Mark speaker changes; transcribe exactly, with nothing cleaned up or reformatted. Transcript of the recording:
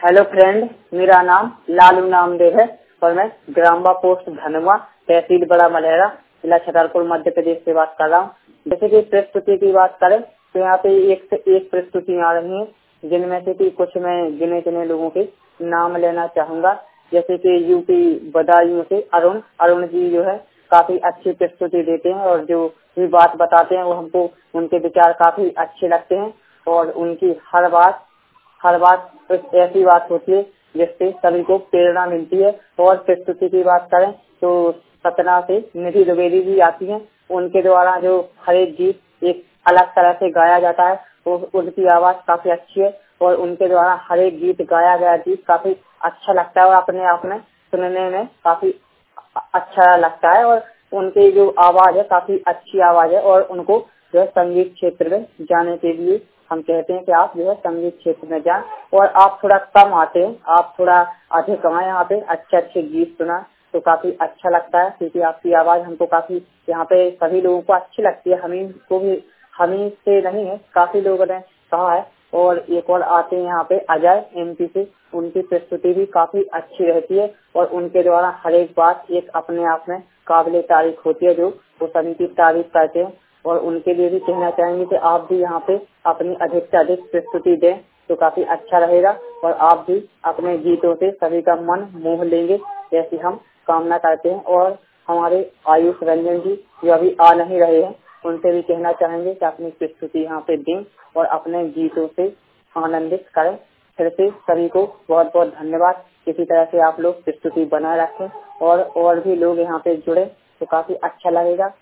Speaker 1: Hello friend, मेरा नाम लालू नामदेव है और मैं ग्राम्बा पोस्ट धनवा, तहसील बड़ा मलहरा, जिला छतरपुर, मध्य प्रदेश से बात कर रहा हूँ। जैसे कि प्रस्तुति की बात करें तो यहाँ पे एक से एक प्रस्तुति आ रही है, जिनमें से कि कुछ मैं गिने चुने लोगों के नाम लेना चाहूँगा। जैसे कि यूपी बदायूं से अरुण अरुण जी जो है काफी अच्छी प्रस्तुति देते हैं और जो भी बात बताते हैं वो हमको उनके विचार काफी अच्छे लगते हैं और उनकी हर बात हर बात ऐसी बात होती है जिससे सभी को प्रेरणा मिलती है। और प्रस्तुति की बात करें तो सतना से निधि द्विवेदी जी आती हैं, उनके द्वारा जो हर एक गीत एक अलग तरह से गाया जाता है, वो उनकी आवाज काफी अच्छी है और उनके द्वारा हर एक गीत गाया गया गीत काफी अच्छा लगता है और अपने आप में सुनने में काफी अच्छा लगता है। और उनकी जो आवाज है काफी अच्छी आवाज है और उनको जो है संगीत क्षेत्र में जाने के लिए हम कहते हैं कि आप जो है संगीत क्षेत्र में जाएं। और आप थोड़ा कम आते हैं, आप थोड़ा अधिक आए यहाँ पे, अच्छे अच्छे गीत सुना तो काफी अच्छा लगता है, क्योंकि आपकी आवाज हमको काफी यहाँ पे सभी लोगों को अच्छी लगती है। हमी को भी, हमी से नहीं है, काफी लोगों ने कहा है। और एक और आते हैं यहाँ पे अजय एमपी से, उनकी प्रस्तुति भी काफी अच्छी रहती है और उनके द्वारा हर एक बात एक अपने आप में काबिले तारीफ होती है, जो वो सभी की तारीफ करते हैं। और उनके लिए भी कहना चाहेंगे कि आप भी यहाँ पे अपनी अधिक से अधिक प्रस्तुति दें तो काफी अच्छा रहेगा और आप भी अपने गीतों से सभी का मन मोह लेंगे, ऐसी हम कामना करते हैं। और हमारे आयुष रंजन जी जो अभी आ नहीं रहे हैं, उनसे भी कहना चाहेंगे कि अपनी प्रस्तुति यहाँ पे दें और अपने गीतों से आनंदित करें। फिर से सभी को बहुत बहुत धन्यवाद। इसी तरह से आप लोग प्रस्तुति बनाए रखें और और भी लोग यहाँ पे जुड़े तो काफी अच्छा लगेगा।